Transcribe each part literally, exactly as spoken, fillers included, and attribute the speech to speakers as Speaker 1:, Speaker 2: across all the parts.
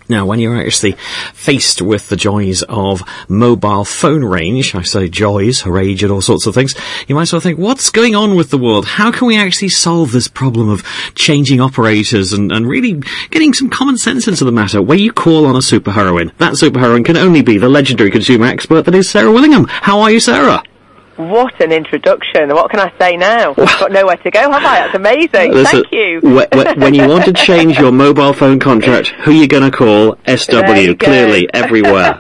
Speaker 1: Now, when you're actually faced with the joys of mobile phone range, I say joys, rage and all sorts of things, you might sort of think, what's going on with the world? How can we actually solve this problem of changing operators and, and really getting some common sense into the matter? Where you call on a superheroine. That superheroine can only be the legendary consumer expert that is Sarah Willingham. How are you, Sarah?
Speaker 2: What an introduction. What can I say now? I've got nowhere to go, have I? That's amazing.
Speaker 1: Listen,
Speaker 2: Thank you.
Speaker 1: When, when you want to change your mobile phone contract, who are you going to call? S W, clearly, everywhere.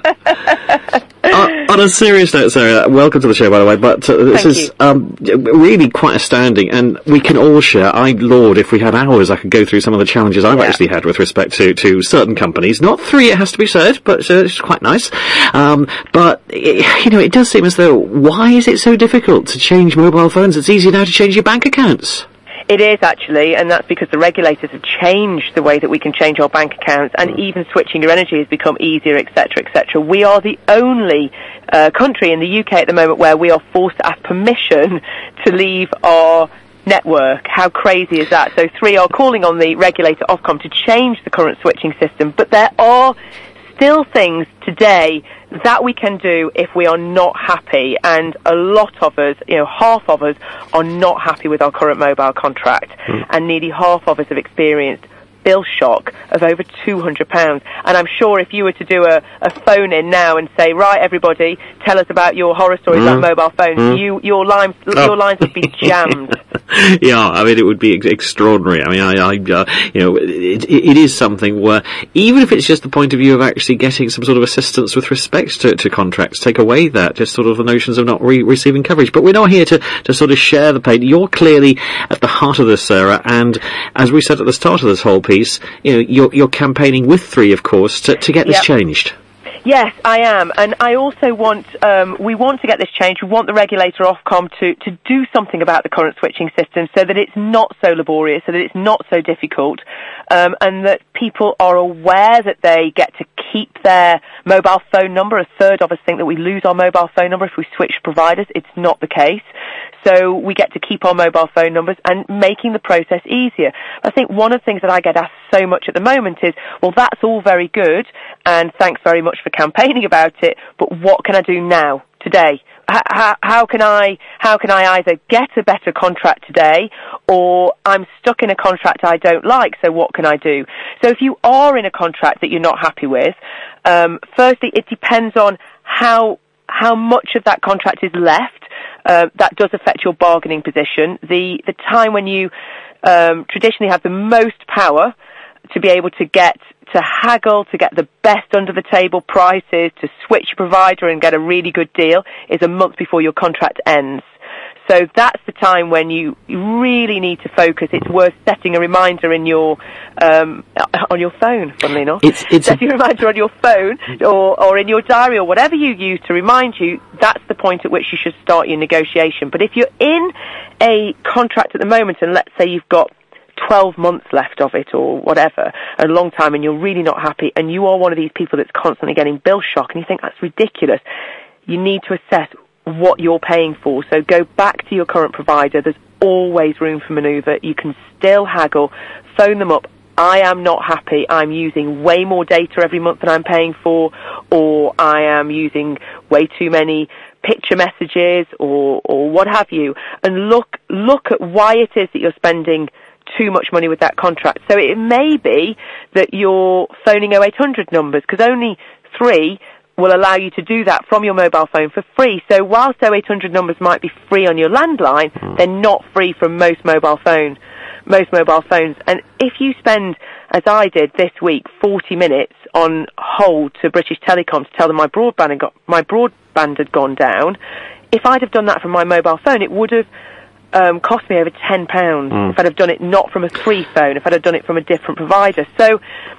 Speaker 1: uh, on a serious note, Sarah, welcome to the show, by the way, but uh, this
Speaker 2: Thank
Speaker 1: is um, really quite astounding, and we can all share. I, Lord, if we had hours, I could go through some of the challenges I've yeah. actually had with respect to, to certain companies. Not three, it has to be said, but uh, it's quite nice. Um, but, it, you know, it does seem as though, why is it so difficult to change mobile phones? It's easier now to change your bank accounts.
Speaker 2: It is, actually, and that's because the regulators have changed the way that we can change our bank accounts, and even switching your energy has become easier, et cetera, et cetera. We are the only uh, country in the U K at the moment where we are forced to ask permission to leave our network. How crazy is that? So three are calling on the regulator Ofcom to change the current switching system, but there are still things today that we can do if we are not happy, and a lot of us, you know, half of us are not happy with our current mobile contract, mm. and nearly half of us have experienced bill shock of over two hundred pounds. And I'm sure if you were to do a, a phone in now and say, right, everybody, tell us about your horror stories mm. about mobile phones, mm. you, your lines, oh. your lines would be jammed.
Speaker 1: Yeah, I mean, it would be ex- extraordinary. I mean, I, I uh, you know, it, it is something where, even if it's just the point of view of actually getting some sort of assistance with respect to, to contracts, take away that, just sort of the notions of not re- receiving coverage. But we're not here to, to sort of share the pain. You're clearly at the heart of this, Sarah, and as we said at the start of this whole piece, you know, you're, you're campaigning with Three, of course, to, to get this yep. changed.
Speaker 2: Yes, I am, and I also want, um, we want to get this changed. We want the regulator Ofcom to, to do something about the current switching system so that it's not so laborious, so that it's not so difficult, um, and that people are aware that they get to keep their mobile phone number. A third of us think that we lose our mobile phone number if we switch providers. It's not the case. So we get to keep our mobile phone numbers and making the process easier. I think one of the things that I get asked so much at the moment is, well, that's all very good, and thanks very much for campaigning about it, but what can I do now, today? How, how can I, how can I either get a better contract today, or I'm stuck in a contract I don't like, so what can I do? So if you are in a contract that you're not happy with, um, firstly, it depends on how, how much of that contract is left. Uh, that does affect your bargaining position. The the time when you um, traditionally have the most power to be able to get to haggle, to get the best under the table prices, to switch provider and get a really good deal is a month before your contract ends. So that's the time when you really need to focus. It's worth setting a reminder in your um, on your phone, funnily enough.
Speaker 1: It's, it's
Speaker 2: setting a reminder on your phone or, or in your diary or whatever you use to remind you, that's the point at which you should start your negotiation. But if you're in a contract at the moment, and let's say you've got twelve months left of it or whatever, a long time, and you're really not happy, and you are one of these people that's constantly getting bill shock, and you think that's ridiculous, you need to assess what you're paying for. So go back to your current provider. There's always room for manoeuvre. You can still haggle. Phone them up. I am not happy. I'm using way more data every month than I'm paying for, or I am using way too many picture messages, or, or what have you. And look, look at why it is that you're spending too much money with that contract. So it may be that you're phoning oh eight hundred numbers, because only three will allow you to do that from your mobile phone for free. So whilst oh eight hundred numbers might be free on your landline, mm. they're not free from most mobile phone, most mobile phones. And if you spend, as I did this week, forty minutes on hold to British Telecom to tell them my broadband had got, my broadband had gone down, if I'd have done that from my mobile phone, it would have um, cost me over ten pounds mm. if I'd have done it not from a free phone, if I'd have done it from a different provider. So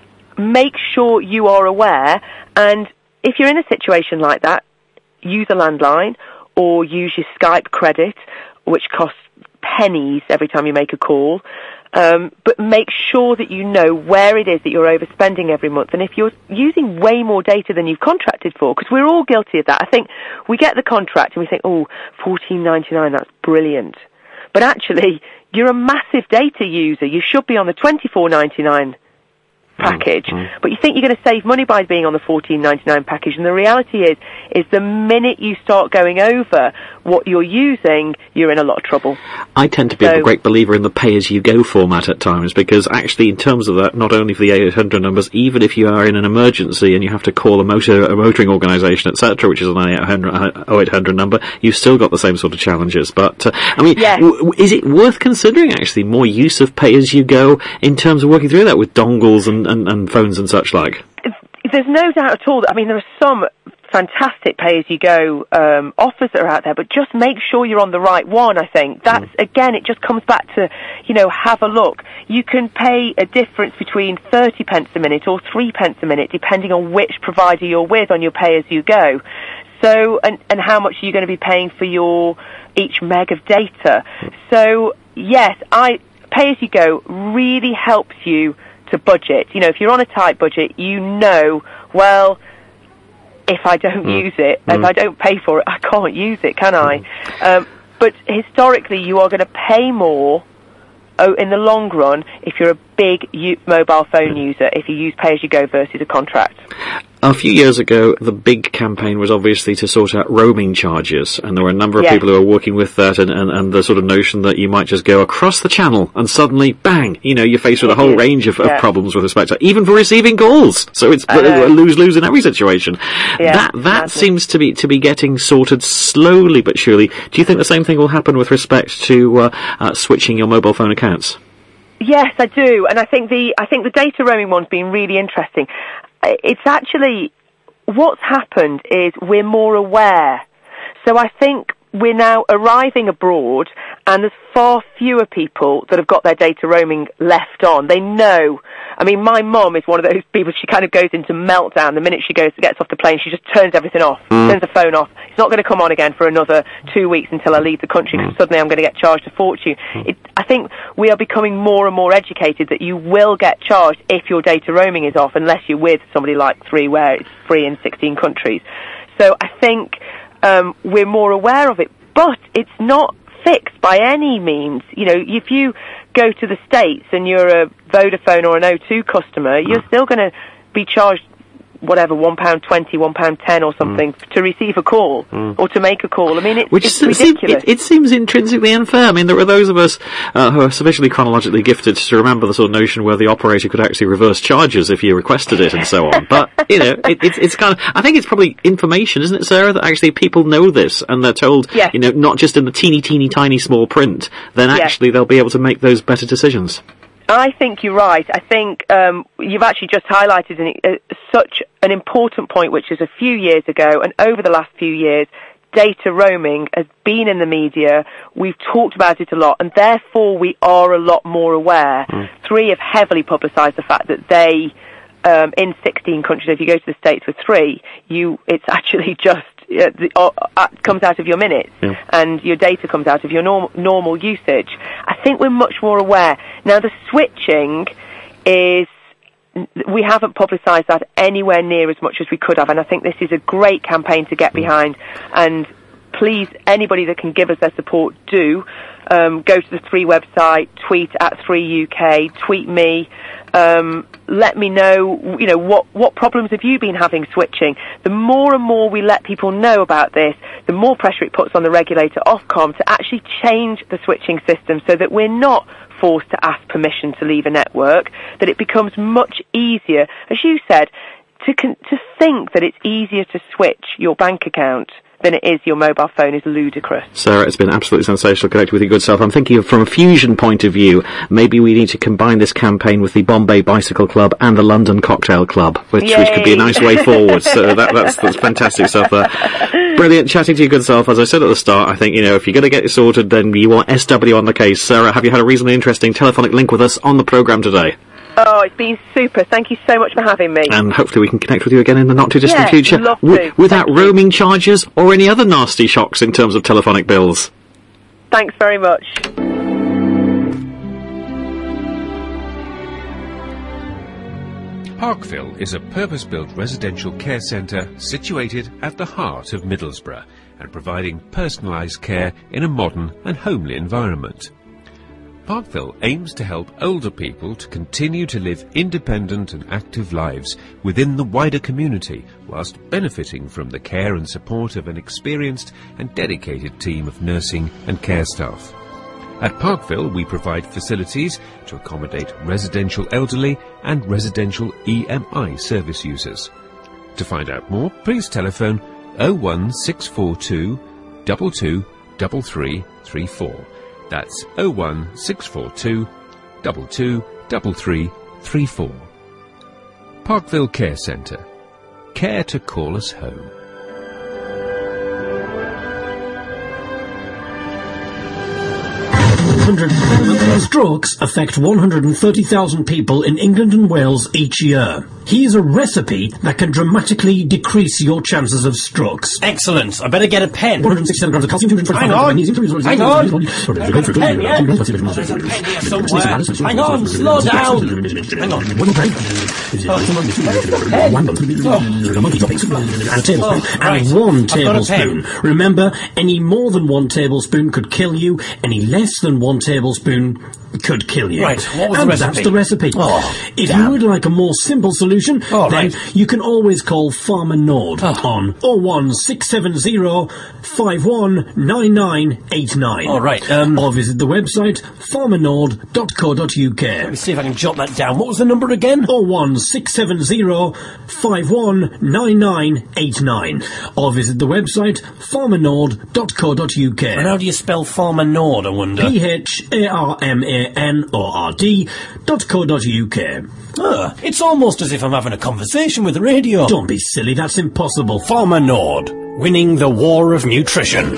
Speaker 2: make sure you are aware, and if you're in a situation like that, use a landline or use your Skype credit, which costs pennies every time you make a call. Um, but make sure that you know where it is that you're overspending every month. And if you're using way more data than you've contracted for, because we're all guilty of that. I think we get the contract and we think, oh, fourteen ninety-nine, that's brilliant. But actually, you're a massive data user. You should be on the twenty-four ninety-nine package,
Speaker 1: mm, mm.
Speaker 2: but you think you're going to save money by being on the fourteen ninety-nine package, and the reality is, is the minute you start going over what you're using, you're in a lot of trouble.
Speaker 1: I tend to be
Speaker 2: So-
Speaker 1: a great believer in the pay-as-you-go format at times, because actually, in terms of that, not only for the eight hundred numbers, even if you are in an emergency and you have to call a motor, a motoring organisation, et cetera, which is an oh eight hundred number, you've still got the same sort of challenges. But uh, I mean,
Speaker 2: Yes.
Speaker 1: w- w- is it worth considering actually more use of pay-as-you-go in terms of working through that with dongles and, and, and phones and such like?
Speaker 2: There's no doubt at all that, I mean, there are some fantastic pay-as-you-go um, offers that are out there, but just make sure you're on the right one, I think. That's, mm. again, it just comes back to, you know, have a look. You can pay a difference between thirty pence a minute or three pence a minute, depending on which provider you're with on your pay-as-you-go. So, and, and how much are you going to be paying for your each meg of data? So, yes, I pay-as-you-go really helps you to budget. You know, if you're on a tight budget, you know, well, if I don't mm. use it, mm. if I don't pay for it, I can't use it, can I? Mm. Um, but historically, you are going to pay more oh, in the long run if you're a big u- mobile phone user, if you use pay-as-you-go versus a contract.
Speaker 1: A few years ago, the big campaign was obviously to sort out roaming charges, and there were a number of
Speaker 2: yes.
Speaker 1: people who were working with that, and, and, and the sort of notion that you might just go across the channel and suddenly, bang, you know, you're faced with a whole range of,
Speaker 2: yeah.
Speaker 1: of problems with respect to, even for receiving calls. So it's a lose-lose in every situation.
Speaker 2: Yeah,
Speaker 1: that that
Speaker 2: exactly.
Speaker 1: seems to be to be getting sorted slowly but surely. Do you think the same thing will happen with respect to uh, uh, switching your mobile phone accounts?
Speaker 2: Yes, I do, and I think the I think the data roaming one's been really interesting. It's actually, what's happened is we're more aware. So I think we're now arriving abroad, and there's far fewer people that have got their data roaming left on. They know. I mean, my mum is one of those people, she kind of goes into meltdown the minute she goes gets off the plane. She just turns everything off, mm. turns the phone off. It's not going to come on again for another two weeks until I leave the country, because mm. suddenly I'm going to get charged a fortune. Mm. It, I think we are becoming more and more educated that you will get charged if your data roaming is off, unless you're with somebody like Three, where it's free in sixteen countries. So I think um, we're more aware of it, but it's not fixed by any means. You know, if you go to the States and you're a Vodafone or an O two customer, you're still going to be charged whatever, one pound twenty, one pound ten or something mm. to receive a call mm. or to make a call. I mean, it's,
Speaker 1: Which
Speaker 2: it's
Speaker 1: seems,
Speaker 2: ridiculous.
Speaker 1: It, it seems intrinsically unfair. I mean, there are those of us uh, who are sufficiently chronologically gifted to remember the sort of notion where the operator could actually reverse charges if you requested it and so on. But, you know, it, it's, it's kind of, I think it's probably information, isn't it, Sarah, that actually people know this and they're told,
Speaker 2: yes.
Speaker 1: you know, not just in the teeny, teeny, tiny small print, then actually yes. they'll be able to make those better decisions.
Speaker 2: I think you're right. I think um, you've actually just highlighted an, uh, such an important point, which is a few years ago, and over the last few years, data roaming has been in the media. We've talked about it a lot, and therefore we are a lot more aware. Mm. Three have heavily publicised the fact that they, um, in sixteen countries, if you go to the States with Three, you it's actually just Uh, the, uh, uh, comes out of your minutes yeah. and your data comes out of your norm- normal usage. I think we're much more aware. Now, the switching is, we haven't publicised that anywhere near as much as we could have, and I think this is a great campaign to get behind. And please, anybody that can give us their support, do. Um, go to the Three website, tweet at Three U K, tweet me. Um, let me know, you know, what, what problems have you been having switching? The more and more we let people know about this, the more pressure it puts on the regulator, Ofcom, to actually change the switching system so that we're not forced to ask permission to leave a network, that it becomes much easier, as you said, to con- to think that it's easier to switch your bank account than it is your mobile phone is ludicrous.
Speaker 1: Sarah, it's been absolutely sensational connecting with your good self. I'm thinking of, from a fusion point of view, maybe we need to combine this campaign with the Bombay Bicycle Club and the London Cocktail Club, which, which could be a nice way forward. So that, that's, that's fantastic stuff there. Brilliant chatting to your good self. As I said at the start, I think, you know, if you're going to get it sorted, then you want S W on the case. Sarah, have you had a reasonably interesting telephonic link with us on the programme today?
Speaker 2: Oh, it's been super. Thank you so much for having me.
Speaker 1: And hopefully we can connect with you again in the not-too-distant
Speaker 2: yes,
Speaker 1: future
Speaker 2: love
Speaker 1: w-
Speaker 2: to.
Speaker 1: without
Speaker 2: Thank
Speaker 1: roaming
Speaker 2: you.
Speaker 1: charges or any other nasty shocks in terms of telephonic bills.
Speaker 2: Thanks very much.
Speaker 3: Parkville is a purpose-built residential care centre situated at the heart of Middlesbrough, and providing personalised care in a modern and homely environment. Parkville aims to help older people to continue to live independent and active lives within the wider community, whilst benefiting from the care and support of an experienced and dedicated team of nursing and care staff. At Parkville, we provide facilities to accommodate residential elderly and residential E M I service users. To find out more, please telephone oh one six four two, two two three three three four. That's oh one six four two, two two three three three four. Parkville Care Centre. Care to call us home.
Speaker 4: Strokes affect one hundred thirty thousand people in England and Wales each year. Here's a recipe that can dramatically decrease your chances of strokes.
Speaker 5: Excellent. I better get a pen.
Speaker 4: one hundred sixty-seven grams of calcium, two hundred twenty-five
Speaker 5: Hang on.
Speaker 4: grams of magnesium.
Speaker 5: Hang on. I've got a pen, yeah? There's a pen here somewhere. Hang on, slow down. Hang on.
Speaker 4: And a tablespoon. And one tablespoon. Remember, any more than one tablespoon could kill you. Any less than one tablespoon could kill you.
Speaker 5: Right, what was
Speaker 4: and
Speaker 5: the recipe?
Speaker 4: that's the recipe.
Speaker 5: Oh,
Speaker 4: if
Speaker 5: damn.
Speaker 4: you would like a more simple solution,
Speaker 5: Oh,
Speaker 4: then
Speaker 5: right.
Speaker 4: you can always call Farmer Nord
Speaker 5: Oh.
Speaker 4: on oh one six seven oh, five one nine nine eight nine.
Speaker 5: All right, um...
Speaker 4: or visit the website farmer nord dot co dot uk.
Speaker 5: Let me see if I can jot that down. What was the number again?
Speaker 4: oh one six seven oh, five one nine nine eight nine. Or visit the website farmer nord dot co dot uk.
Speaker 5: And how do you spell Farmer Nord, I wonder?
Speaker 4: P H A R M A N O R D dot co dot uk.
Speaker 5: Ah, it's almost as if I'm having a conversation with the radio.
Speaker 4: Don't be silly, that's impossible.
Speaker 5: Farmer Nord, winning the war of nutrition.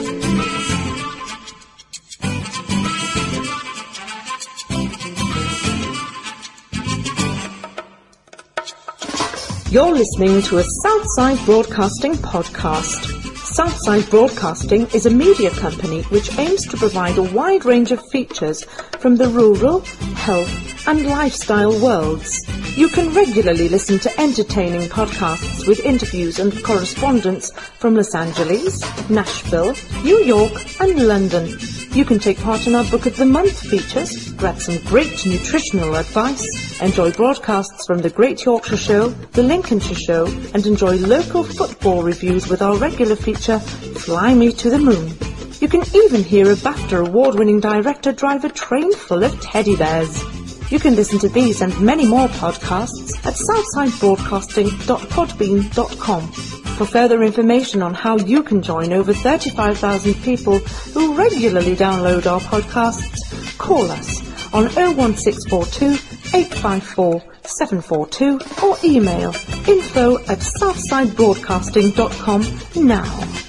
Speaker 6: You're listening to a Southside Broadcasting podcast. Southside Broadcasting is a media company which aims to provide a wide range of features from the rural, health and lifestyle worlds. You can regularly listen to entertaining podcasts with interviews and correspondence from Los Angeles, Nashville, New York and London. You can take part in our Book of the Month features, grab some great nutritional advice, enjoy broadcasts from the Great Yorkshire Show, the Lincolnshire Show, and enjoy local football reviews with our regular feature, Fly Me to the Moon. You can even hear a BAFTA award-winning director drive a train full of teddy bears. You can listen to these and many more podcasts at southside broadcasting dot podbean dot com. For further information on how you can join over thirty-five thousand people who regularly download our podcasts, call us on oh one six four two, eight five four, seven four two or email info at southside broadcasting dot com now.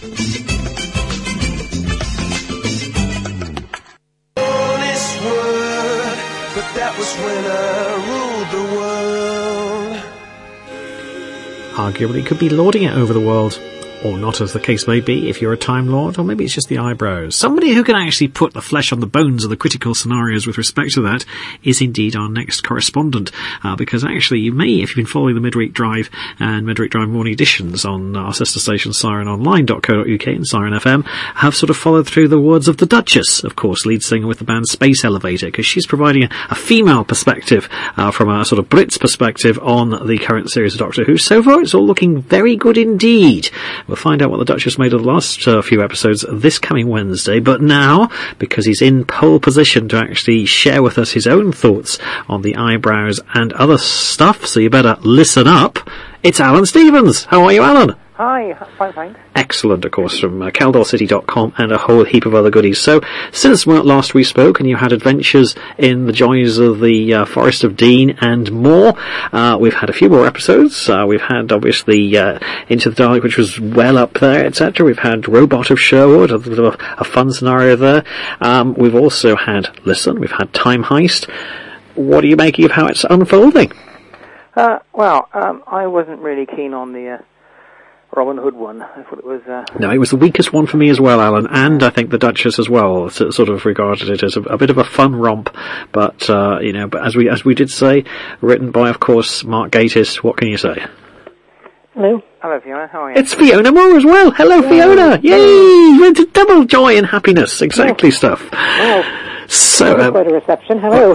Speaker 7: But that was when I ruled the world.
Speaker 1: Arguably, could be lording it over the world. Or not, as the case may be, if you're a Time Lord, or maybe it's just the eyebrows. Somebody who can actually put the flesh on the bones of the critical scenarios with respect to that is indeed our next correspondent. Uh, because actually, you may, if you've been following the Midweek Drive and Midweek Drive morning editions on our sister station siren online dot co dot uk and Siren F M, have sort of followed through the words of the Duchess, of course, lead singer with the band Space Elevator, because she's providing a, a female perspective uh, from a sort of Brits perspective on the current series of Doctor Who. So far, it's all looking very good indeed. We'll find out what the Duchess made of the last uh, few episodes this coming Wednesday. But now, because he's in pole position to actually share with us his own thoughts on the eyebrows and other stuff, so you better listen up, it's Alan Stevens. How are you, Alan?
Speaker 8: Hi, fine, thanks.
Speaker 1: Excellent, of course, from uh, Caldor City dot com and a whole heap of other goodies. So, since last we spoke and you had adventures in the joys of the uh, Forest of Dean and more, uh, we've had a few more episodes. Uh, we've had, obviously, uh, Into the Dark, which was well up there, et cetera. We've had Robot of Sherwood, a bit of a, a fun scenario there. Um, we've also had Listen, we've had Time Heist. What are you making of how it's unfolding?
Speaker 8: Uh, well, um, I wasn't really keen on the... Uh Robin Hood one. I thought it was... Uh...
Speaker 1: No, it was the weakest one for me as well, Alan, and I think the Duchess as well so, sort of regarded it as a, a bit of a fun romp, but, uh, you know, but as we as we did say, written by, of course, Mark Gatiss. What can you say?
Speaker 8: Hello. Hello, Fiona. How are you?
Speaker 1: It's Fiona Moore as well. Hello, yeah. Fiona. Yay! Went to double joy and happiness. Exactly
Speaker 8: yeah.
Speaker 1: stuff.
Speaker 8: Well,
Speaker 1: So, um,
Speaker 6: quite a reception. Hello.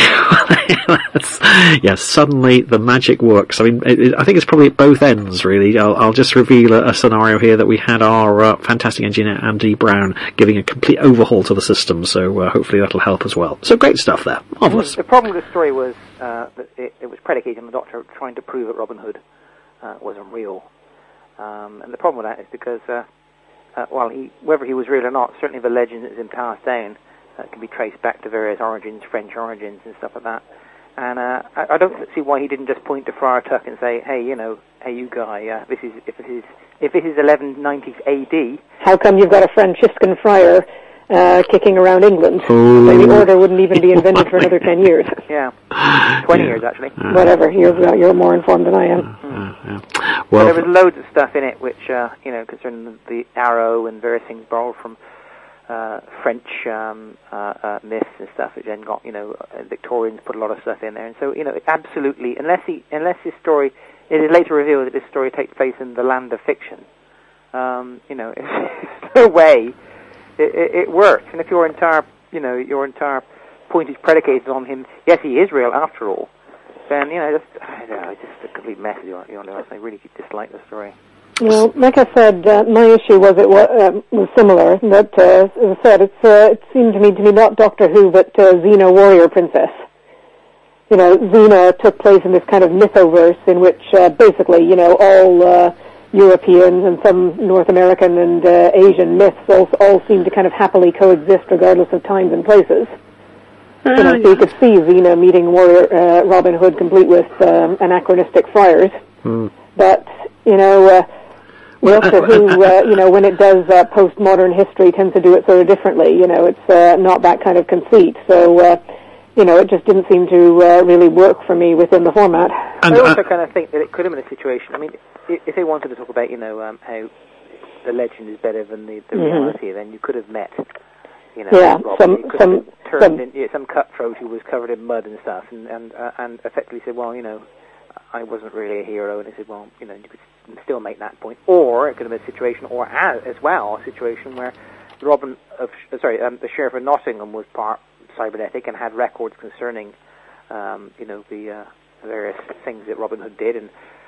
Speaker 1: Yeah, yeah, suddenly the magic works. I mean, it, it, I think it's probably at both ends, really. I'll, I'll just reveal a, a scenario here that we had our uh, fantastic engineer Andy Brown giving a complete overhaul to the system, so uh, hopefully that'll help as well. So great stuff there. Marvellous.
Speaker 8: The problem with the story was uh, that it, it was predicated on the Doctor trying to prove that Robin Hood uh, wasn't real. Um, and the problem with that is because, uh, uh, well, he, whether he was real or not, certainly the legend that's been passed down uh, can be traced back to various origins, French origins and stuff like that. And uh, I, I don't see why he didn't just point to Friar Tuck and say, "Hey, you know, hey, you guy, uh, this is if this is if this is eleven ninety A D.
Speaker 6: How come you've got a Franciscan friar uh, kicking around England?
Speaker 1: Oh.
Speaker 6: So the order wouldn't even be invented for another ten years.
Speaker 8: Yeah, twenty yeah. years actually.
Speaker 1: Uh,
Speaker 6: Whatever. You're you're more informed than I am.
Speaker 1: Uh, yeah.
Speaker 8: Well,
Speaker 1: well,
Speaker 8: there was loads of stuff in it which, uh, you know, concerning the, the arrow and various things borrowed from uh, French um, uh, uh, myths and stuff. Which then got, you know, uh, Victorians put a lot of stuff in there, and so, you know, absolutely, unless he, unless his story, it is later revealed that this story takes place in the land of fiction. Um, you know, there's no way it, it, it works. And if your entire, you know, your entire point is predicated on him, yes, he is real after all, then, you know, just, I don't know, it's just a complete mess, you know, I really dislike the story.
Speaker 6: Well, like I said, uh, my issue was it was, uh, was similar. That, uh, as I said, it's, uh, it seemed to me to be not Doctor Who, but uh, Xena Warrior Princess. You know, Xena took place in this kind of mythoverse in which, uh, basically, you know, all uh, European and some North American and uh, Asian myths all, all seem to kind of happily coexist regardless of times and places. Uh, you know, so you could see Xena meeting Warrior uh, Robin Hood complete with um, anachronistic friars.
Speaker 1: Hmm.
Speaker 6: But, you know... Uh,
Speaker 1: Well,
Speaker 6: Doctor
Speaker 1: uh,
Speaker 6: Who,
Speaker 1: uh,
Speaker 6: uh, you know, when it does uh, postmodern history, tends to do it sort of differently. You know, it's uh, not that kind of conceit. So, uh, you know, it just didn't seem to uh, really work for me within the format.
Speaker 1: And,
Speaker 8: I also
Speaker 1: uh,
Speaker 8: kind of think that it could have been a situation. I mean, if, if they wanted to talk about, you know, um, how the legend is better than the, the
Speaker 6: Mm-hmm.
Speaker 8: reality, then you could have met, you know,
Speaker 6: Yeah,
Speaker 8: Robin.
Speaker 6: some-
Speaker 8: You could
Speaker 6: some-
Speaker 8: have turned
Speaker 6: some-
Speaker 8: in, yeah, some cutthroat who was covered in mud and stuff, and and uh, and effectively said, well, you know, I wasn't really a hero, and they said, well, you know, you could still make that point. Or it could have been a situation, or as, as well, a situation where Robin of, sorry, um, the Sheriff of Nottingham was part cybernetic and had records concerning, um, you know, the uh, various things that Robin Hood did, and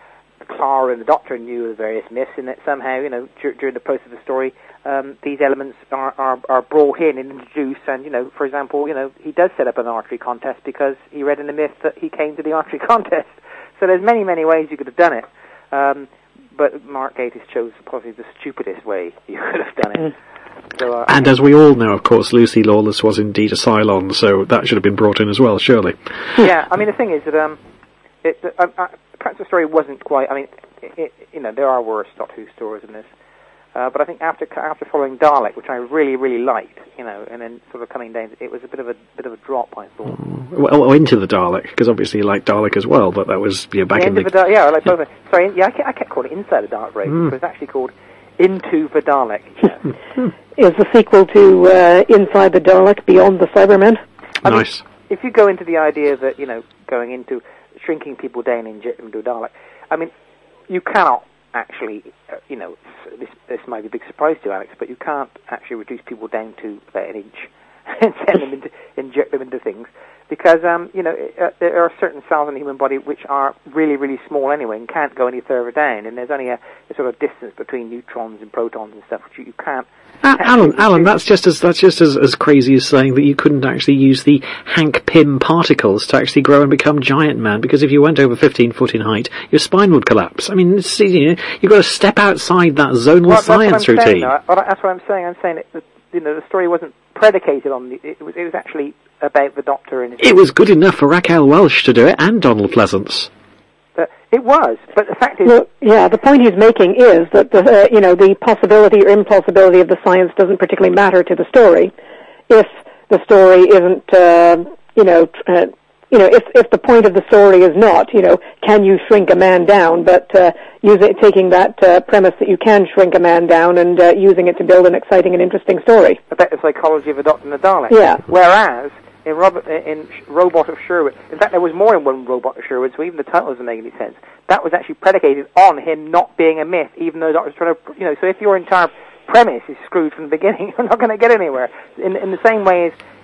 Speaker 8: Clara and the Doctor knew the various myths, and that somehow, you know, dur- during the process of the story, um, these elements are, are, are brought in and introduced, and, you know, for example, you know, he does set up an archery contest because he read in the myth that he came to the archery contest. So there's many, many ways you could have done it. Um, but Mark Gatiss chose possibly the stupidest way you could have done it. So, uh,
Speaker 1: and as we all know, of course, Lucy Lawless was indeed a Cylon, so that should have been brought in as well, surely.
Speaker 8: Yeah, I mean, the thing is that um, it, uh, uh, perhaps the story wasn't quite, I mean, it, it, you know, there are worse Doctor Who stories than this. Uh, but I think after after following Dalek, which I really, really liked, you know, and then sort of coming down, it was a bit of a bit of a drop, I thought.
Speaker 1: Well, into the Dalek, because obviously you like Dalek as well, but that was, you know, back
Speaker 8: the
Speaker 1: in the...
Speaker 8: the da- yeah, I like both. Sorry, yeah, I kept, I kept calling it Inside the Dalek Race, mm. but it's actually called Into the Dalek. Yes.
Speaker 6: Is the sequel to uh, Inside the Dalek Beyond the Cybermen?
Speaker 8: I
Speaker 1: nice.
Speaker 8: Mean, if you go into the idea that, you know, going into shrinking people down and inject them into a Dalek, I mean, you cannot actually, uh, you know, this this might be a big surprise to Alex, but you can't actually reduce people down to about an inch and send them into, inject them into things, because, um, you know, uh, there are certain cells in the human body which are really, really small anyway and can't go any further down, and there's only a, a sort of distance between neutrons and protons and stuff which you, you can't.
Speaker 1: Uh, Alan, Alan, that's just as that's just as, as crazy as saying that you couldn't actually use the Hank Pym particles to actually grow and become Giant Man, because if you went over fifteen foot in height, your spine would collapse. I mean, it's, you know, you've got to step outside that zonal
Speaker 8: well,
Speaker 1: science routine.
Speaker 8: Saying, though. Well, that's what I'm saying. I'm saying that, you know, the story wasn't predicated on the. It was, it was actually about the Doctor and his.
Speaker 1: It was good enough for Raquel Welch to do it, and Donald Pleasance.
Speaker 8: Uh, it was, but the fact is...
Speaker 6: Well, yeah, the point he's making is that, the, uh, you know, the possibility or impossibility of the science doesn't particularly matter to the story if the story isn't, uh, you know, uh, you know, if if the point of the story is not, you know, can you shrink a man down, but uh, using taking that uh, premise that you can shrink a man down and uh, using it to build an exciting and interesting story.
Speaker 8: About the psychology of the Doctor and the Dalek.
Speaker 6: Yeah.
Speaker 8: Whereas... In, Robert, in Robot of Sherwood, in fact, there was more than one Robot of Sherwood, so even the title doesn't make any sense. That was actually predicated on him not being a myth, even though the Doctor's trying to, you know. So if your entire premise is screwed from the beginning, you're not going to get anywhere. In in the same way as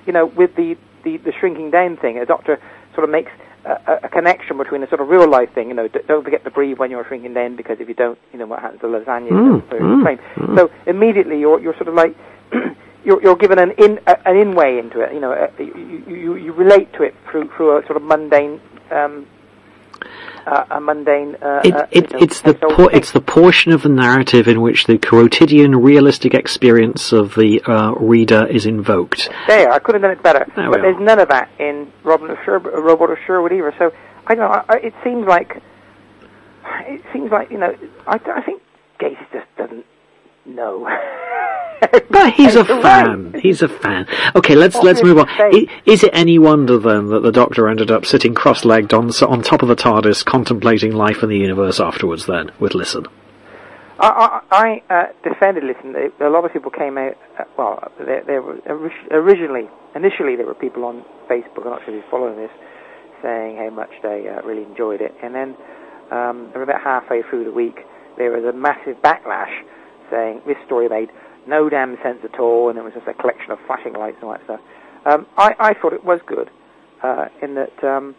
Speaker 8: you know, with the, the, the shrinking down thing, a doctor sort of makes a, a connection between a sort of real life thing, you know, d- don't forget to breathe when you're shrinking down, because if you don't, you know, what happens to lasagna?
Speaker 1: Mm, mm,
Speaker 8: mm. So immediately you're you're sort of like you're you're given an in uh, an in way into it. You know, uh, you, you you relate to it through through a sort of mundane. Um, Uh, a mundane. Uh,
Speaker 1: it,
Speaker 8: uh,
Speaker 1: it,
Speaker 8: you know,
Speaker 1: it's the por- it's the portion of the narrative in which the quotidian, realistic experience of the uh, reader is invoked.
Speaker 8: There, I could have done it better,
Speaker 1: there
Speaker 8: but there's none of that in Robin of Sher- Robot of Sherwood either. So I don't know. I, it seems like it seems like you know. I, I think Gacy just doesn't know.
Speaker 1: But he's a fan. He's a fan. Okay, let's
Speaker 8: What
Speaker 1: let's
Speaker 8: is
Speaker 1: move on.
Speaker 8: he
Speaker 1: I, is it any wonder then that the Doctor ended up sitting cross-legged on on top of the TARDIS, contemplating life in the universe afterwards? Then with Listen,
Speaker 8: I, I, I uh, defended Listen. A lot of people came out. Uh, well, there, there were originally, initially, there were people on Facebook. I'm not sure if you're following this, saying how much they uh, really enjoyed it, and then um, about halfway through the week, there was a massive backlash saying this story made no damn sense at all, and it was just a collection of flashing lights and all that stuff. Um, I, I thought it was good, uh, in that um,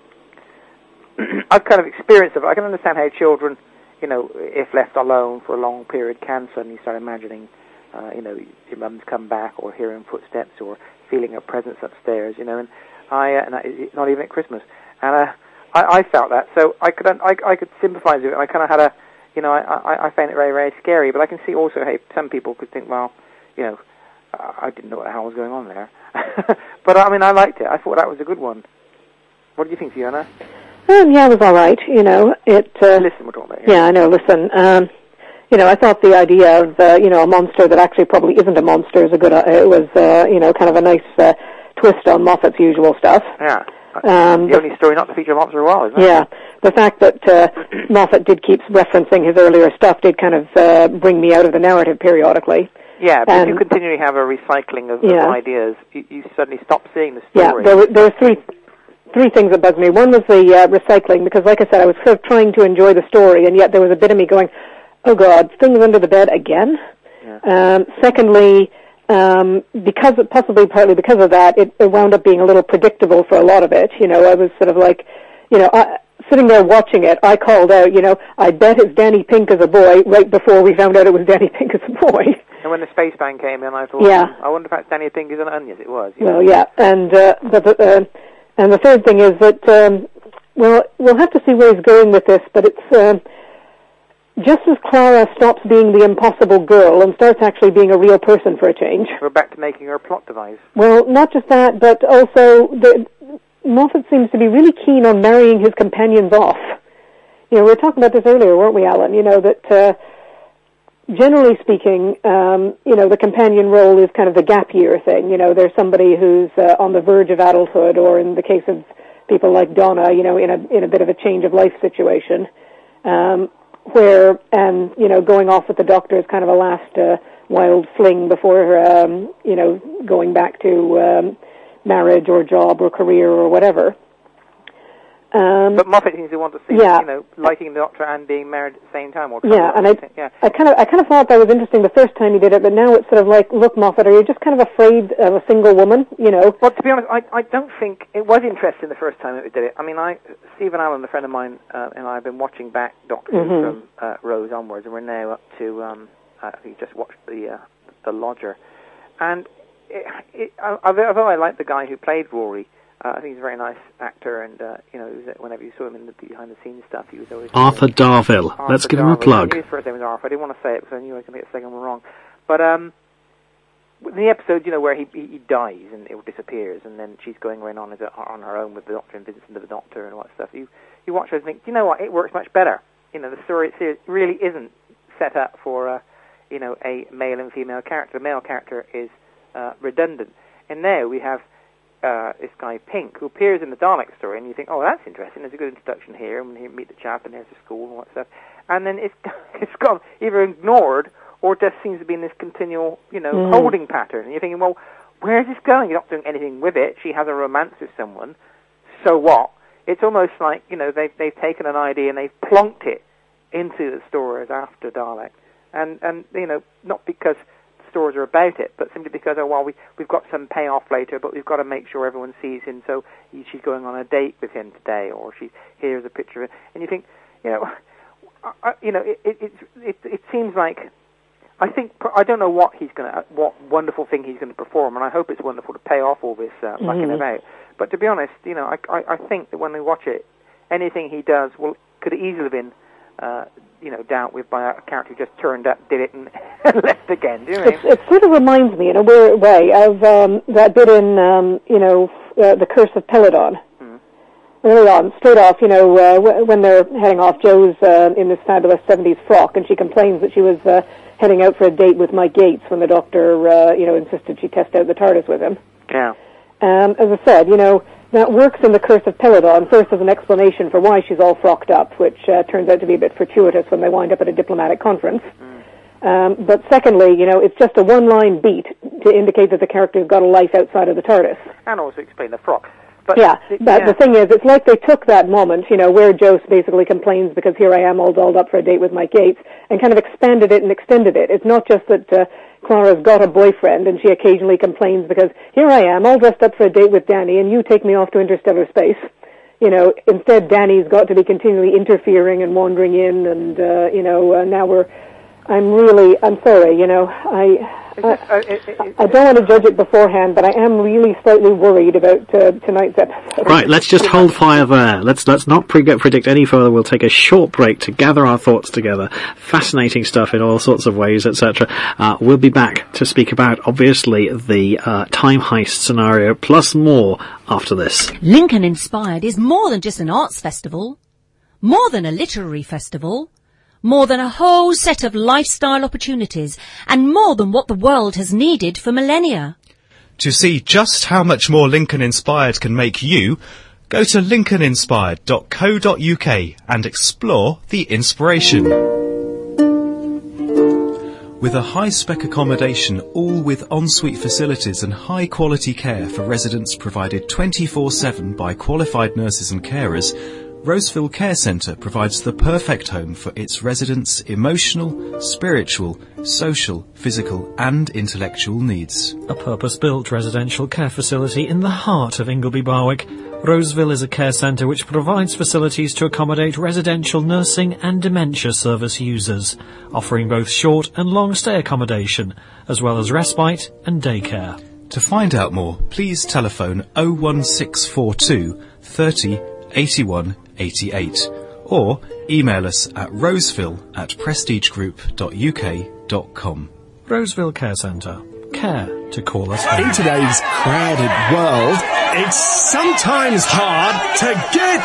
Speaker 8: I've kind of experienced it. I can understand how children, you know, if left alone for a long period, can suddenly start imagining, uh, you know, your mum's come back, or hearing footsteps, or feeling a presence upstairs, you know. And I, uh, and I, not even at Christmas, and uh, I, I felt that, so I could, I, I could sympathise with it. I kind of had a. You know, I, I, I found it very, very scary, but I can see also, hey, some people could think, well, you know, I didn't know what the hell was going on there. But, I mean, I liked it. I thought that was a good one. What do you think, Fiona?
Speaker 9: Um, yeah, it was all right, you know. It, uh,
Speaker 8: listen, we're talking about here.
Speaker 9: Yeah, I know, listen. Um, you know, I thought the idea of, uh, you know, a monster that actually probably isn't a monster is a good, uh, it was, uh, you know, kind of a nice uh, twist on Moffat's usual stuff.
Speaker 8: Yeah.
Speaker 9: Um,
Speaker 8: the only story not to feature a monster at all, isn't it?
Speaker 9: Yeah. The fact that uh, Moffat did keep referencing his earlier stuff did kind of uh, bring me out of the narrative periodically.
Speaker 8: Yeah, but
Speaker 9: and,
Speaker 8: if you continually have a recycling of,
Speaker 9: yeah.
Speaker 8: of ideas, you, you suddenly stop seeing the
Speaker 9: Yeah,
Speaker 8: story.
Speaker 9: there were, there were three three things that bugged me. One was the uh, recycling, because like I said, I was sort of trying to enjoy the story, and yet there was a bit of me going, oh God, things under the bed again?
Speaker 8: Yeah.
Speaker 9: Um, secondly, um, because of, possibly partly because of that, it, it wound up being a little predictable for a lot of it. You know, I was sort of like, you know, I, sitting there watching it, I called out, you know, I bet it's Danny Pink as a boy, right before we found out it was Danny Pink as a boy.
Speaker 8: And when the space band came in, I thought,
Speaker 9: yeah.
Speaker 8: hmm, I wonder if that's Danny Pink as an onion. It was.
Speaker 9: Well, know? yeah, and uh, the, uh, and the third thing is that, um, well, we'll have to see where he's going with this, but it's uh, just as Clara stops being the impossible girl and starts actually being a real person for a change.
Speaker 8: We're back to making her a plot device.
Speaker 9: Well, not just that, but also the, Moffat seems to be really keen on marrying his companions off. You know, we were talking about this earlier, weren't we, Alan? You know, that uh, generally speaking, um, you know, the companion role is kind of the gap year thing. You know, there's somebody who's uh, on the verge of adulthood, or in the case of people like Donna, you know, in a in a bit of a change of life situation, um, where, and, you know, going off with the Doctor is kind of a last uh, wild fling before, um, you know, going back to um, marriage or job or career or whatever. Um,
Speaker 8: but Moffat seems to want to see,
Speaker 9: yeah.
Speaker 8: you know, liking the Doctor and being married at the same time. Or
Speaker 9: yeah, and I,
Speaker 8: yeah.
Speaker 9: I kind of, I kind of thought that was interesting the first time he did it, but now it's sort of like, look, Moffat, are you just kind of afraid of a single woman? You know.
Speaker 8: Well, to be honest, I, I don't think it was interesting the first time that we did it. I mean, I, Stephen Allen, a friend of mine, uh, and I have been watching back Doctor
Speaker 9: mm-hmm.
Speaker 8: from uh, Rose onwards, and we're now up to, um, I think just watched the uh, the Lodger, and it, it, although I like the guy who played Rory. Uh, I think he's a very nice actor, and uh, you know, whenever you saw him in the behind-the-scenes stuff, he was always
Speaker 1: Arthur Darvill.
Speaker 8: Arthur
Speaker 1: Let's give
Speaker 8: Darvill.
Speaker 1: him a plug.
Speaker 8: His first name was Arthur. I didn't want to say it because I knew I could get the second one wrong. But um, the episode, you know, where he, he he dies and it disappears, and then she's going around on on her own with the Doctor and visits into the Doctor and all that stuff. You you watch her and think, you know what? It works much better. You know, the story it really isn't set up for a you know a male and female character. The male character is uh, redundant, and now we have. Uh, this guy Pink, who appears in the Dalek story, and you think, oh, that's interesting. There's a good introduction here, and we meet the chap, and there's the school and all that stuff. And then it's it's gone either ignored or just seems to be in this continual, you know, mm. holding pattern. And you're thinking, well, where is this going? You're not doing anything with it. She has a romance with someone. So what? It's almost like, you know, they've they've taken an idea and they've plonked it into the story as after Dalek, and and you know, not because stores are about it, but simply because, oh, well, we, we've got some payoff later, but we've got to make sure everyone sees him, so he, she's going on a date with him today, or she here's a picture of it. And you think, you know, I, you know, it, it, it, it, it seems like, I think, I don't know what he's going to, what wonderful thing he's going to perform, and I hope it's wonderful to pay off all this uh,
Speaker 9: Mm-hmm.
Speaker 8: mucking about. But to be honest, you know, I, I, I think that when we watch it, anything he does will could easily have been, uh, you know, dealt with by a character who just turned up, did it, and left again. Do you know what I mean?
Speaker 9: It, it sort of reminds me, in a weird way, of um, that bit in, um, you know, uh, The Curse of Peladon.
Speaker 8: Mm.
Speaker 9: Early on, straight off, you know, uh, w- when they're heading off, Joe's uh, in this fabulous seventies frock, and she complains that she was uh, heading out for a date with Mike Gates when the doctor, uh, you know, insisted she test out the TARDIS with him.
Speaker 8: Yeah.
Speaker 9: Um, as I said, you know, that works in The Curse of Peladon, first as an explanation for why she's all frocked up, which uh, turns out to be a bit fortuitous when they wind up at a diplomatic conference. Mm. Um, but secondly, you know, it's just a one-line beat to indicate that the character's got a life outside of the TARDIS.
Speaker 8: And also explain the frock. But
Speaker 9: yeah,
Speaker 8: the,
Speaker 9: but
Speaker 8: yeah.
Speaker 9: the thing is, it's like they took that moment, you know, where Joe basically complains because here I am all dolled up for a date with Mike Gates, and kind of expanded it and extended it. It's not just that uh, Clara's got a boyfriend and she occasionally complains because here I am all dressed up for a date with Danny and you take me off to interstellar space. You know, instead Danny's got to be continually interfering and wandering in, and, uh, you know, uh, now we're, I'm really, I'm sorry, you know, I... Uh, I don't want to judge it beforehand, but I am really slightly worried about uh, tonight's episode.
Speaker 1: Right, let's just hold fire there. Let's let's not pre- predict any further. We'll take a short break to gather our thoughts together. Fascinating stuff in all sorts of ways, et cetera. Uh, we'll be back to speak about, obviously, the uh, time heist scenario, plus more after this.
Speaker 10: Lincoln Inspired is more than just an arts festival, more than a literary festival, more than a whole set of lifestyle opportunities, and more than what the world has needed for millennia.
Speaker 11: To see just how much more Lincoln Inspired can make you, go to lincoln inspired dot co dot uk and explore the inspiration. With a high-spec accommodation, all with ensuite facilities and high-quality care for residents provided twenty-four seven by qualified nurses and carers, Roseville Care Centre provides the perfect home for its residents' emotional, spiritual, social, physical and intellectual needs.
Speaker 12: A purpose-built residential care facility in the heart of Ingleby Barwick, Roseville is a care centre which provides facilities to accommodate residential nursing and dementia service users, offering both short and long stay accommodation, as well as respite and daycare.
Speaker 11: To find out more, please telephone oh one six four two thirty eighty-one eighty-eight or email us at roseville at prestigegroup dot uk dot com.
Speaker 12: Roseville Care Centre. Care to call us home.
Speaker 13: In today's crowded world, it's sometimes hard to get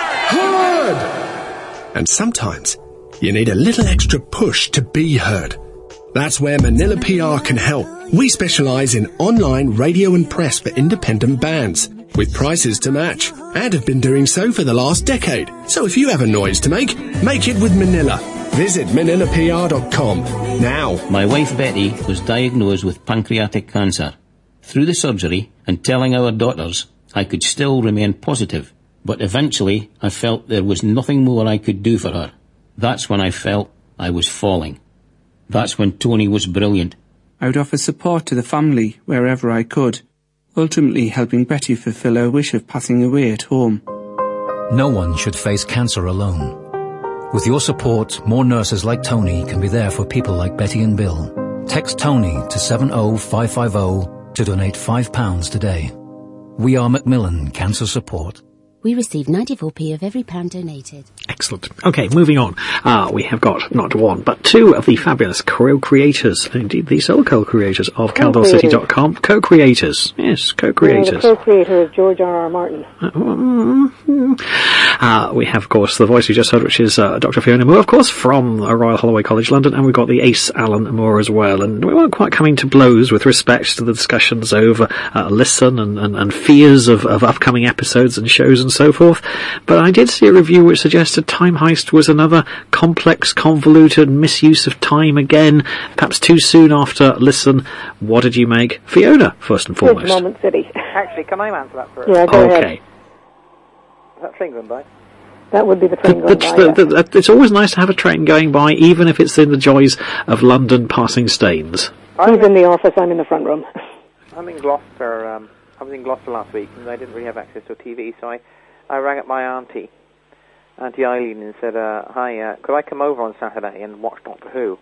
Speaker 13: heard. And sometimes you need a little extra push to be heard. That's where Manila P R can help. We specialise in online radio and press for independent bands, with prices to match, and have been doing so for the last decade. So if you have a noise to make, make it with Manila. Visit manila p r dot com now.
Speaker 14: My wife Betty was diagnosed with pancreatic cancer. Through the surgery and telling our daughters, I could still remain positive, but eventually I felt there was nothing more I could do for her. That's when I felt I was falling. That's when Tony was brilliant.
Speaker 15: I would offer support to the family wherever I could, ultimately helping Betty fulfill her wish of passing away at home.
Speaker 16: No one should face cancer alone. With your support, more nurses like Tony can be there for people like Betty and Bill. Text Tony to seven oh five five oh to donate five pounds today. We are Macmillan Cancer Support.
Speaker 17: We receive ninety-four p of every pound donated.
Speaker 1: Excellent. Okay, moving on. Uh, we have got not one, but two of the fabulous co-creators, indeed the sole co-creators of Caldor City dot com. Co-creators. Yes, co-creators.
Speaker 9: Yeah, the co-creator is George R. R. Martin.
Speaker 1: Uh, we have, of course, the voice you just heard, which is uh, Doctor Fiona Moore, of course, from uh, Royal Holloway College, London, and we've got the ace Alan Moore as well. And we weren't quite coming to blows with respect to the discussions over uh, Listen and, and, and fears of, of upcoming episodes and shows and so forth. But I did see a review which suggested Time Heist was another complex, convoluted misuse of time again, perhaps too soon after Listen. What did you make? Fiona, first and foremost.
Speaker 9: Good moment, City.
Speaker 8: Actually, can I answer that first?
Speaker 9: Yeah, go
Speaker 1: okay.
Speaker 9: ahead.
Speaker 8: Is that train going by?
Speaker 9: That would be the train going by,
Speaker 1: the,
Speaker 9: yeah.
Speaker 1: the, the, It's always nice to have a train going by, even if it's in the joys of London passing Staines.
Speaker 9: He's in the office, I'm in the front room.
Speaker 8: I'm in Gloucester. Um, I was in Gloucester last week, and I didn't really have access to a T V, so I, I rang up my auntie, Auntie Eileen, and said, uh, hi, uh, could I come over on Saturday and watch Doctor Who?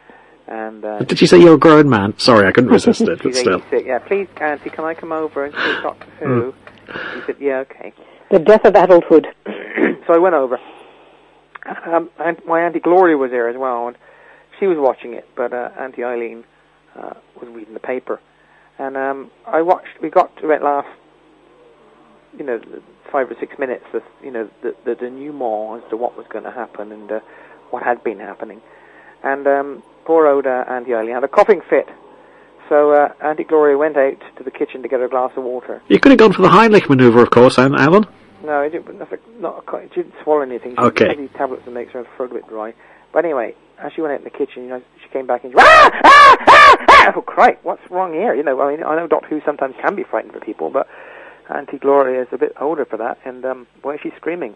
Speaker 8: And uh,
Speaker 1: Did you say you're a grown man? Sorry, I couldn't resist it, but
Speaker 8: she's
Speaker 1: still.
Speaker 8: eighty-six. Yeah, please, Auntie, can I come over and see Doctor Who? Mm. She said, yeah, okay.
Speaker 9: The death of adulthood.
Speaker 8: So I went over. Um, and my Auntie Gloria was there as well, and she was watching it, but uh, Auntie Eileen uh, was reading the paper. And um, I watched, we got to it last, you know, five or six minutes, the, you know, the, the denouement as to what was going to happen and uh, what had been happening. And um, poor old uh, Auntie Eileen had a coughing fit. So uh, Auntie Gloria went out to the kitchen to get a glass of water.
Speaker 1: You could have gone for the Heimlich manoeuvre, of course, Alan.
Speaker 8: No, it didn't, not quite, she didn't swallow anything. She
Speaker 1: Okay.
Speaker 8: had these tablets that makes her throat a bit dry. But anyway, as she went out in the kitchen, you know, she came back and she went, ah, ah, ah, ah! Oh, Christ, what's wrong here? You know, I mean, I know Doctor Who sometimes can be frightening for people, but Auntie Gloria is a bit older for that, and um, why is she screaming?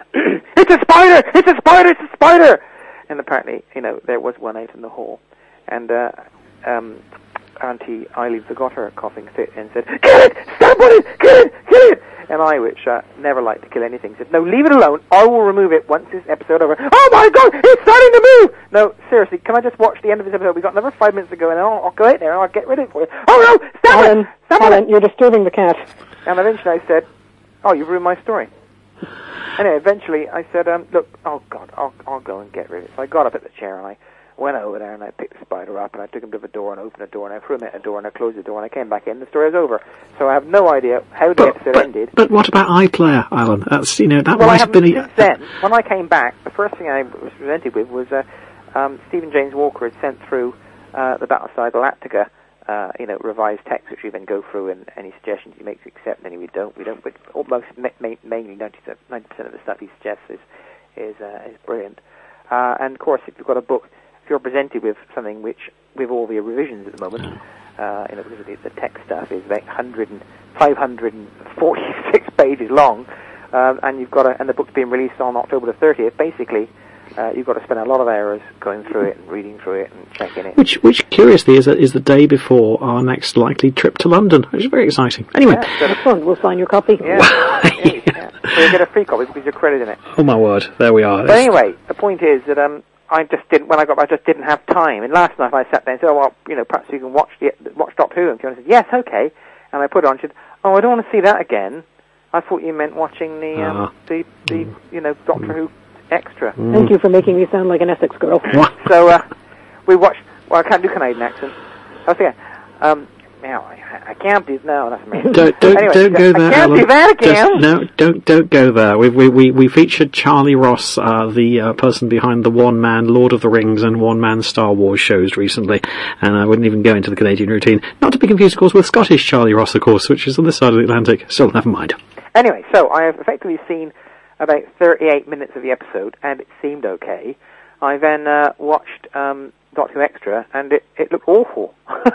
Speaker 8: It's a spider! It's a spider! It's a spider! And apparently, you know, there was one out in the hall. And uh, um, Auntie Eileen forgot her coughing fit and said, kill it! Stab on it! Kill it! Kill it! And I, which uh, never like to kill anything, said, no, leave it alone. I will remove it once this episode over. Oh my God! It's starting to move! No, seriously, can I just watch the end of this episode? We've got another five minutes to go, and I'll, I'll go out there and I'll get rid of it for you. Oh no! Stop
Speaker 9: Alan,
Speaker 8: it! Stop
Speaker 9: Alan,
Speaker 8: it!
Speaker 9: you're disturbing the cat.
Speaker 8: And eventually I said, oh, you've ruined my story. Anyway, eventually I said, um, look, oh God, I'll, I'll go and get rid of it. So I got up at the chair and I went over there and I picked the spider up and I took him to the door and opened the door and I threw him at the door and I closed the door and I came back in. The story was over. So I have no idea how the
Speaker 1: But,
Speaker 8: episode
Speaker 1: but,
Speaker 8: ended.
Speaker 1: but what about iPlayer, Alan? That's, you know, that
Speaker 8: well,
Speaker 1: might
Speaker 8: I
Speaker 1: have
Speaker 8: haven't
Speaker 1: been a...
Speaker 8: since then. When I came back, the first thing I was presented with was uh, um, Stephen James Walker had sent through uh, the Battlestar Galactica, uh, you know, revised text, which we then go through and any suggestions he makes, accept, and any we don't. We don't. But almost ma- ma- mainly ninety percent of the stuff he suggests is is, uh, is brilliant. Uh, and of course, if you've got a book, if you're presented with something which, with all the revisions at the moment, uh, you know, because the, the text stuff is like one hundred and five hundred forty-six pages long, um, and you've got a, and the book's being released on October the thirtieth. Basically, uh, you've got to spend a lot of hours going through it and reading through it and checking it.
Speaker 1: Which, which curiously, is, is the day before our next likely trip to London, which is very exciting. Anyway.
Speaker 8: Yeah, so
Speaker 9: Excellent, we'll sign your copy.
Speaker 8: Yeah, yeah, yeah. So you'll get a free copy because you're credited in it.
Speaker 1: Oh my word, there we are.
Speaker 8: But anyway, the point is that um, I just didn't. When I got, I just didn't have time. And last night I sat there and said, "Oh well, you know, perhaps you can watch the watch Doctor Who." And Fiona said, "Yes, okay." And I put it on. She said, "Oh, I don't want to see that again. I thought you meant watching the um,
Speaker 1: uh,
Speaker 8: the the you know Doctor Who extra."
Speaker 1: Mm.
Speaker 9: Thank you for making me sound like an Essex girl.
Speaker 8: So uh, we watched. Well, I can't do Canadian accent. I was thinking, um, now I, I can't do no. That's me.
Speaker 1: Don't don't,
Speaker 8: anyway,
Speaker 1: don't go
Speaker 8: I
Speaker 1: there,
Speaker 8: can't
Speaker 1: Alan.
Speaker 8: do that again.
Speaker 1: Just, no, don't don't go there. We we we, we featured Charlie Ross, uh, the uh, person behind the one-man Lord of the Rings and one-man Star Wars shows recently, and I wouldn't even go into the Canadian routine. Not to be confused, of course, with Scottish Charlie Ross, of course, which is on this side of the Atlantic. Still, never mind.
Speaker 8: Anyway, so I have effectively seen about thirty-eight minutes of the episode, and it seemed okay. I then uh, watched um, Doctor Who Extra, and it, it looked awful.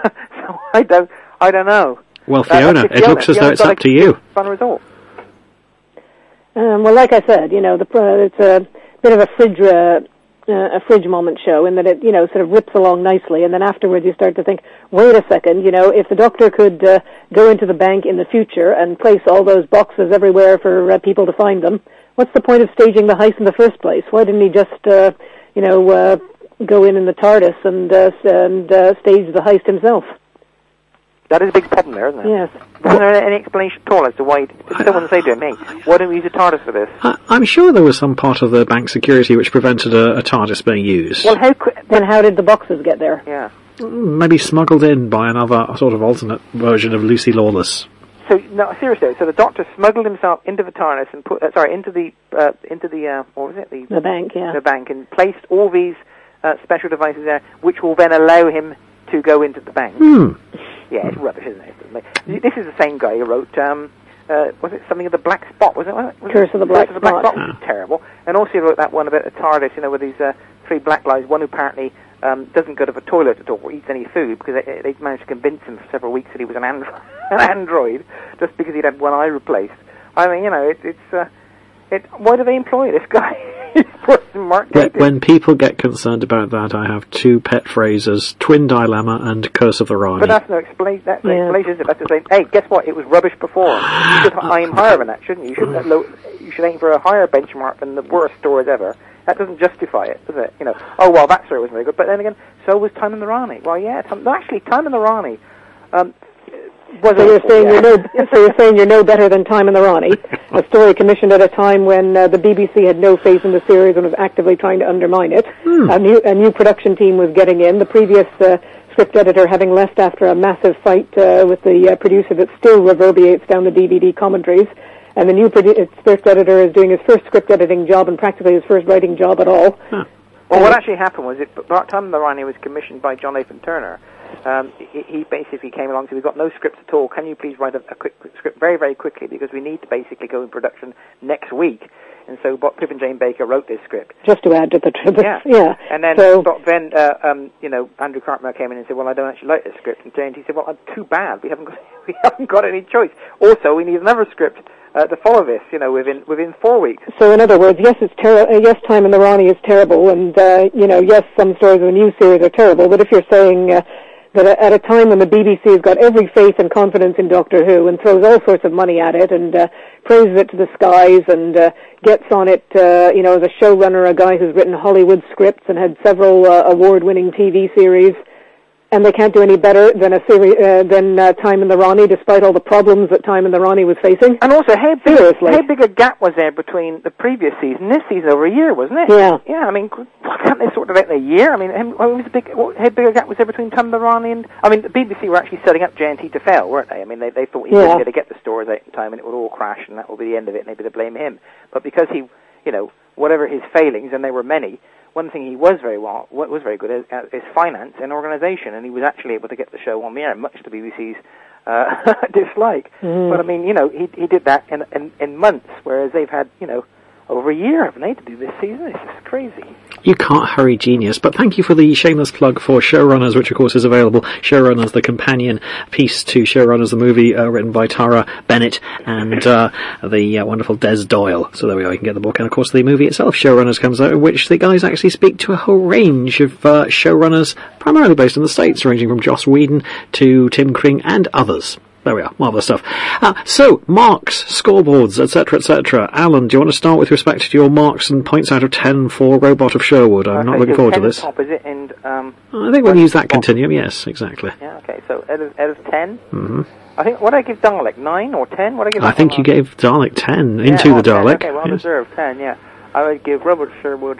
Speaker 8: So I don't, I don't know.
Speaker 1: Well, Fiona, uh, it looks as though it's up to you.
Speaker 8: Fun result.
Speaker 9: Um, well, like I said, you know, the, uh, it's a bit of a fridge, uh, uh, a fridge moment show in that it, you know, sort of rips along nicely, and then afterwards you start to think, wait a second, you know, if the Doctor could uh, go into the bank in the future and place all those boxes everywhere for uh, people to find them, what's the point of staging the heist in the first place? Why didn't he just, uh, you know, uh, go in in the TARDIS and uh, and uh, stage the heist himself?
Speaker 8: That is a big problem there, isn't it?
Speaker 9: Yes.
Speaker 8: Wasn't there any explanation at all as to why? Did someone say to me, "Why don't we use a TARDIS for this?"
Speaker 1: I, I'm sure there was some part of the bank security which prevented a, a TARDIS being used.
Speaker 8: Well, how could,
Speaker 9: then how did the boxes get there?
Speaker 8: Yeah.
Speaker 1: Maybe smuggled in by another sort of alternate version of Lucy Lawless.
Speaker 8: So no, seriously. So the Doctor smuggled himself into the TARDIS and put, uh, sorry, into the uh, into the uh, what was it? The,
Speaker 9: the bank, yeah.
Speaker 8: The bank, and placed all these uh, special devices there, which will then allow him to go into the bank.
Speaker 1: Hmm.
Speaker 8: Yeah, it's rubbish, isn't it? This is the same guy who wrote, um, uh, was it something of the Black Spot? Was it? Was
Speaker 9: Curse
Speaker 8: it?
Speaker 9: of the Black
Speaker 8: Curse of the Black
Speaker 9: Spot.
Speaker 8: Spot was terrible. And also he wrote that one about the TARDIS, you know, with these uh, three black guys, one who apparently um, doesn't go to the toilet at all or eats any food, because they, they managed to convince him for several weeks that he was an, andro- an android, just because he'd had one eye replaced. I mean, you know, it, it's, uh, it, why do they employ this guy? It's worse than Mark
Speaker 1: When,
Speaker 8: Gatiss.
Speaker 1: when people get concerned about that, I have two pet phrases: Twin Dilemma and Curse of the Rani.
Speaker 8: But that's no explanation. That's no
Speaker 1: Yeah.
Speaker 8: explanation, is it? That's just saying, hey, guess what? It was rubbish before. You should aim higher than that, shouldn't you? You shouldn't. Low, you should aim for a higher benchmark than the worst stories ever. That doesn't justify it, does it? You know, oh well, that story was very good. But then again, so was Time and the Rani. Well, yeah, Time, no, actually, Time and the Rani. Um, was
Speaker 9: So you're
Speaker 8: awful,
Speaker 9: saying
Speaker 8: yeah.
Speaker 9: you're no, so you're saying you're no better than Time and the Rani, a story commissioned at a time when uh, the B B C had no faith in the series and was actively trying to undermine it.
Speaker 1: Hmm.
Speaker 9: A new a new production team was getting in. The previous uh, script editor having left after a massive fight uh, with the uh, producer that still reverberates down the D V D commentaries. And the new produ- script editor is doing his first script editing job and practically his first writing job at all.
Speaker 1: Huh.
Speaker 8: Well, what actually happened was, it, Time and the Rani was commissioned by John Nathan Turner. Um, he, he basically came along and said, we've got no scripts at all. Can you please write a, a quick, quick script very, very quickly, because we need to basically go in production next week. And so Bob, Pip and Jane Baker wrote this script.
Speaker 9: Just to add to the truth.
Speaker 8: Yeah.
Speaker 9: yeah.
Speaker 8: And then,
Speaker 9: So-
Speaker 8: but then uh, um, you know, Andrew Cartmel came in and said, well, I don't actually like this script. And Jane, he said, well, uh, too bad. We haven't got, we haven't got any choice. Also, we need another script uh, to follow this, you know, within within four weeks.
Speaker 9: So in other words, yes, it's ter- uh, yes, Time and the Rani is terrible, and uh, you know, yes, some stories of the new series are terrible. But if you're saying uh, that at a time when the B B C has got every faith and confidence in Doctor Who and throws all sorts of money at it and uh, praises it to the skies and uh, gets on it, uh, you know, as a showrunner, a guy who's written Hollywood scripts and had several uh, award-winning T V series, and they can't do any better than a series uh, than uh, Time and the Rani, despite all the problems that Time and the Rani was facing.
Speaker 8: And also, how big,
Speaker 9: Seriously.
Speaker 8: how big a gap was there between the previous season and this season? Over a year, wasn't it?
Speaker 9: Yeah.
Speaker 8: Yeah, I mean, why can't they sort it out in a year? I mean, how, what was the big, what, how big a gap was there between Time and the Rani and... I mean, the B B C were actually setting up J N T to fail, weren't they? I mean, they, they thought he
Speaker 9: Yeah.
Speaker 8: wasn't going to get the stories out in time and it would all crash and that would be the end of it and they'd be to blame him. But because he, you know, whatever his failings, and there were many, one thing he was very well, what was very good is, uh, is finance and organisation, and he was actually able to get the show on the air, much to B B C's uh, dislike.
Speaker 9: Mm.
Speaker 8: But I mean, you know, he he did that in, in in months, whereas they've had, you know, over a year, haven't they, to do this season? It's just crazy.
Speaker 1: You can't hurry genius, but thank you for the shameless plug for Showrunners, which of course is available. Showrunners, the companion piece to Showrunners, the movie uh, written by Tara Bennett and uh, the uh, wonderful Des Doyle. So there we are, you can get the book. And of course the movie itself, Showrunners, comes out, in which the guys actually speak to a whole range of uh, showrunners, primarily based in the States, ranging from Joss Whedon to Tim Kring and others. There we are, marvellous stuff. Uh, so, marks, scoreboards, et cetera, et cetera. Alan, do you want to start with respect to your marks and points out of ten for Robot of Sherwood? I'm not
Speaker 8: Okay,
Speaker 1: looking
Speaker 8: so
Speaker 1: forward to
Speaker 8: ten
Speaker 1: this.
Speaker 8: Top, is it? And, um,
Speaker 1: I think we'll use that continuum, yes, exactly.
Speaker 8: yeah, okay, so out of, out of ten,
Speaker 1: hmm
Speaker 8: I think, what did I give Dalek? nine or ten? What did I give
Speaker 1: I
Speaker 8: that
Speaker 1: think
Speaker 8: one?
Speaker 1: you gave Dalek ten,
Speaker 8: Yeah,
Speaker 1: into
Speaker 8: oh,
Speaker 1: the
Speaker 8: ten,
Speaker 1: Dalek.
Speaker 8: Okay, well
Speaker 1: yes.
Speaker 8: deserved, ten, yeah. I would give Robert Sherwood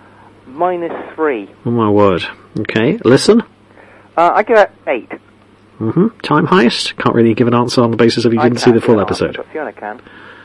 Speaker 8: minus three.
Speaker 1: Oh my word. Okay, listen.
Speaker 8: Uh, I give it eight.
Speaker 1: hmm Time heist? Can't really give an answer on the basis of you
Speaker 8: I
Speaker 1: didn't see the
Speaker 8: can't,
Speaker 1: full
Speaker 8: you know,
Speaker 1: episode.
Speaker 8: But Fiona can.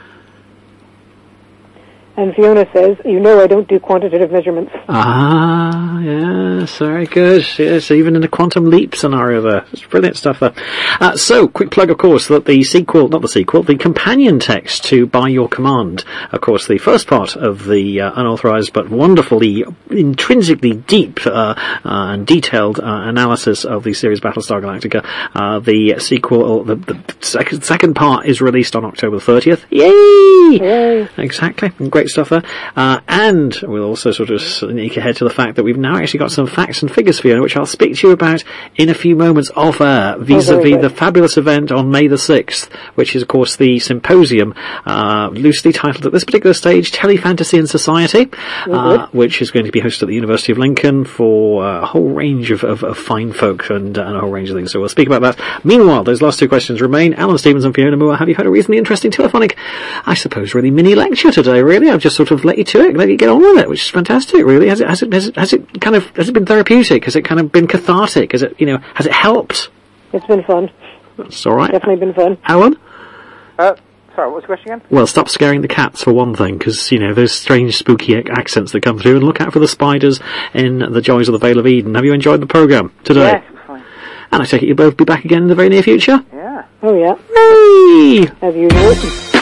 Speaker 9: And Fiona says, you know I don't do quantitative measurements.
Speaker 1: Ah, yes, very good. Yes, even in a quantum leap scenario there. It's brilliant stuff there. Uh, so, quick plug, of course, that the sequel, not the sequel, the companion text to By Your Command, of course, the first part of the uh, unauthorized but wonderfully, intrinsically deep uh, uh, and detailed uh, analysis of the series Battlestar Galactica. Uh, the sequel, the, the second, second part is released on October thirtieth. Yay!
Speaker 9: Yay!
Speaker 1: Exactly. Great stuff there. Uh, and we'll also sort of sneak ahead to the fact that we've now actually got some facts and figures for you, which I'll speak to you about in a few moments off air, vis-a-vis the fabulous event on May the sixth, which is, of course, the symposium, uh, loosely titled at this particular stage, Telefantasy and Society, uh, which is going to be hosted at the University of Lincoln for uh, a whole range of, of, of fine folk and, uh, and a whole range of things. So we'll speak about that. Meanwhile, those last two questions remain. Alan Stevens and Fiona Moore, have you had a reasonably interesting telephonic, I suppose, really mini lecture today, really? I've just sort of let you to it, let you get on with it, which is fantastic, really. Has it, has it, has it, has it kind of, has it been therapeutic? Has it kind of been cathartic? Has it, you know, has it helped?
Speaker 9: It's been fun.
Speaker 1: That's alright.
Speaker 9: Definitely been fun.
Speaker 1: Alan?
Speaker 8: Uh, sorry, what was the question again?
Speaker 1: Well, stop scaring the cats for one thing, because, you know, those strange, spooky ac- accents that come through, and look out for the spiders in The Joys of the Vale of Eden. Have you enjoyed the programme today?
Speaker 8: Yes, it was fine.
Speaker 1: And I take it you'll both be back again in the very near future?
Speaker 8: Yeah.
Speaker 9: Oh yeah.
Speaker 1: Hey!
Speaker 9: As usual.